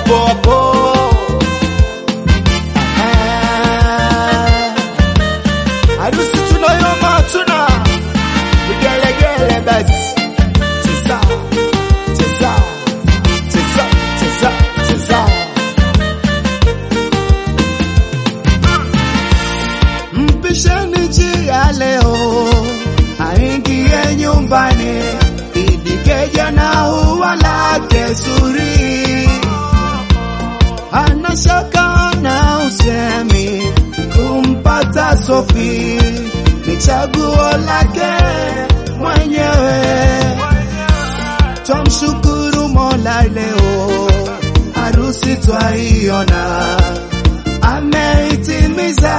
hapo hapo. Harusi tunayoma tuna vigelegele basi. Cheza cheza cheza cheza cheza. Mpisheni njia leo aingie nyumbani, idikeja na ua lake zuri. Hana shaka na usemi kumpata Sophie, ni chaguo lake mwenyewe. Tumshukuru Mola leo harusi twaiona ameitimiza.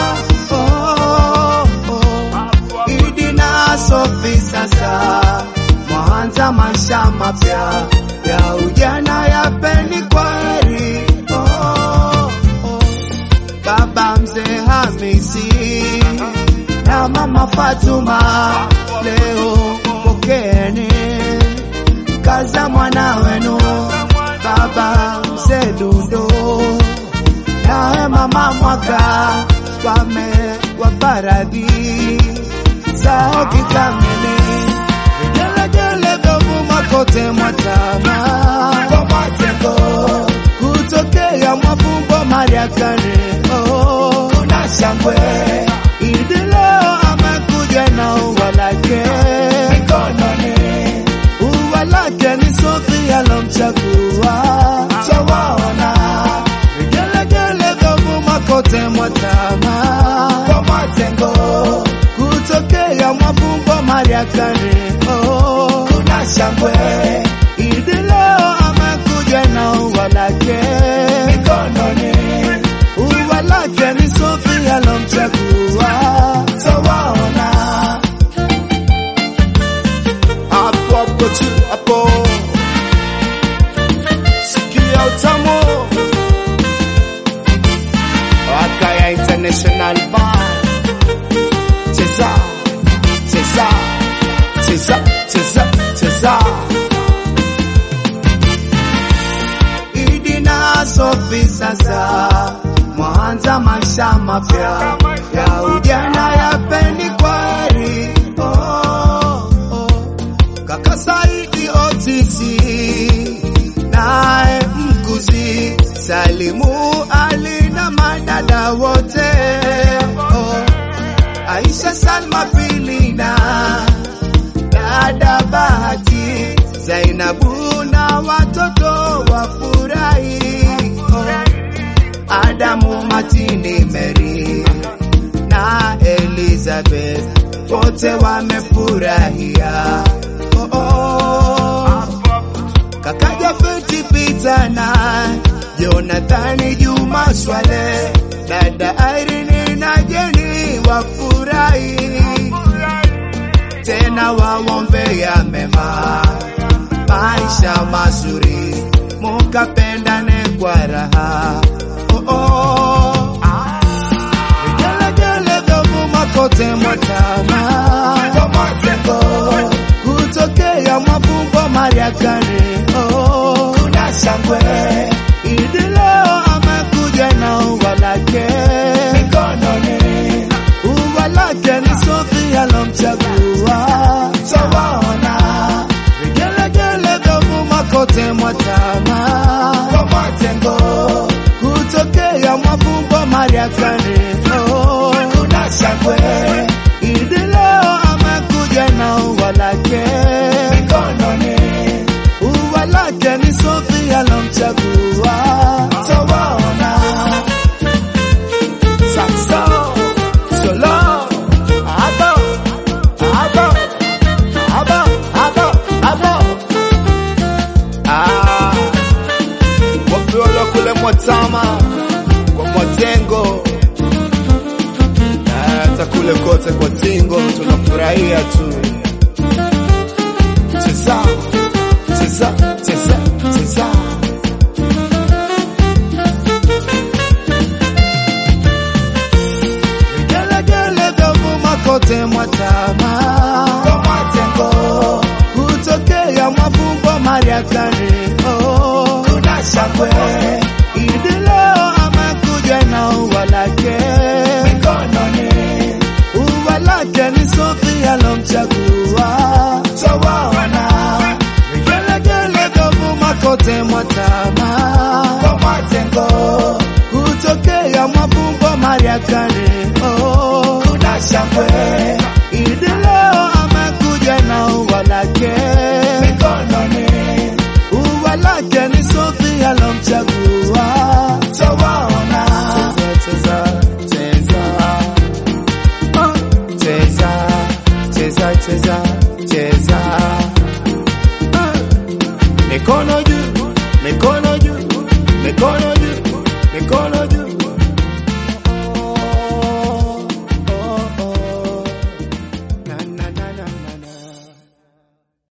Idi na Sophie sasa mwanza maisha mapya ya ujana yapeni kwaheri. Baba mzee Hamisi na mama Fatuma leo pokeeni kaza mwana wenu. Baba mzee Dundo na mama Mwaka wamewapa radhi zao kikamili. Vigelegele vyavuma kote Mwatama kwa Matengo, kutokea Mwafumbo Mariakani. Kuna shangwe Idi leo amekuja na ua lake mikononi. Ua lake ni Sophie alomchagua. Tawaona vigelegele vyavuma kote Mwatama kwa Matengo, kutokea Mwafumbo Mariakani. Kuna shangwe Idi leo amekuja na ua lake mikononi. Ua lake ni Sophie alomchagua. Tawaona hapo hapo tu hapo. Sikia utamu Wakaya International Band. Cheza cheza cheza cheza cheza. Idi na Sophie sasa mwanza maisha mapya ya ujana yapeni kwaheri. Kaka Saidi Otisi nae Mkuzi, Salimu Ali na madada wote. Aisha Salma Pilina, dada Bahati, Zainabu na watoto wafurahi. Adamu Matini Mary na Elizabeth wote wamefurahia. Kaka Jafeti Peter na Jonathan Juma Swale, dada Irene na Jenny wafurahi. Tena waombea mema maisha mazuri, mukapendane kwa raha. Vigelegele vyavuma kote Mwatama kwa Matengo, kutokea Mwafumbo Mariakani. Kuna shangwe Idi leo amekuja na ua lake mikononi. Ua lake ni Sophie alomchagua. Tawaona vigelegele vyavuma kote Mwatama kwa Matengo, kutokea Mwafumbo Mariakani. Kuna shangwe Idi leo amekuja na ua lake mikononi. Ua lake ni Sophie alomchagua. Tawaona sakso solo abo abo abo abo abo. Wapiolo kule Mwatama kwa Mwatengo, hata kule kote kwa Tingo tunafurahia tu. Cheza cheza cheza cheza. Vigelegele vyavuma kote Mwatama kwa Matengo, kutokea Mwafumbo Mariakani. Kuna kuna shangwe. Idi leo amekuja na ua lake mikononi. Ua lake ni Sofia alomchagua. Twawaona vigelegele vyavuma kote Mwatama kwa Matengo, kutokea Mwabumbo Mariakani. Oh, kuna shangwe. Idi leo amekuja na ua lake mikononi. Ua lake ni Sofia alomchagua. Twawaona cheza cheza cheza cheza cheza cheza mikono